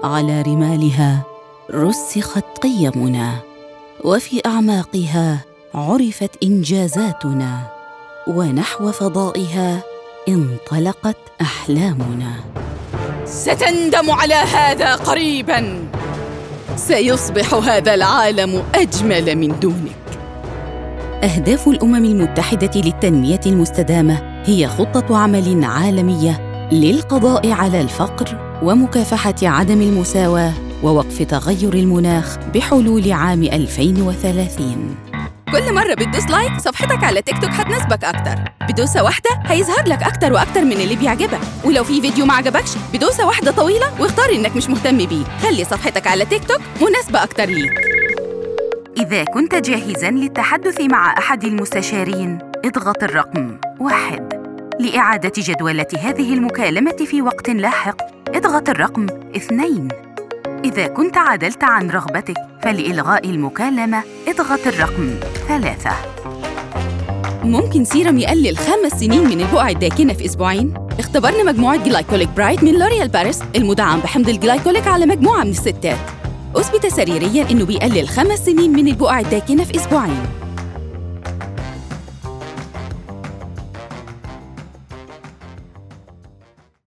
على رمالها رسخت قيمنا، وفي أعماقها عرفت إنجازاتنا، ونحو فضائها انطلقت أحلامنا. ستندم على هذا قريباً. سيصبح هذا العالم أجمل من دونك. أهداف الأمم المتحدة للتنمية المستدامة هي خطة عمل عالمية للقضاء على الفقر ومكافحة عدم المساواة ووقف تغير المناخ بحلول عام 2030. كل مرة بتدوس لايك صفحتك على تيك توك هتناسبك أكتر. بدوسة واحدة هيظهر لك أكتر وأكتر من اللي بيعجبك، ولو في فيديو ما عجبكش بدوسة واحدة طويلة واختار إنك مش مهتم بيه. خلي صفحتك على تيك توك مناسبة أكتر ليك. إذا كنت جاهزاً للتحدث مع أحد المستشارين، اضغط الرقم 1. لإعادة جدولة هذه المكالمة في وقت لاحق، اضغط الرقم 2. إذا كنت عدلت عن رغبتك، فلإلغاء المكالمة اضغط الرقم 3. ممكن سيرم يقلل 5 سنين من البقع الداكنة في أسبوعين؟ اختبرنا مجموعة جلايكوليك برايت من لوريال باريس المدعم بحمض الجلايكوليك على مجموعة من الستات. أثبت سريرياً إنه بيقلل 5 سنين من البقع الداكنة في أسبوعين.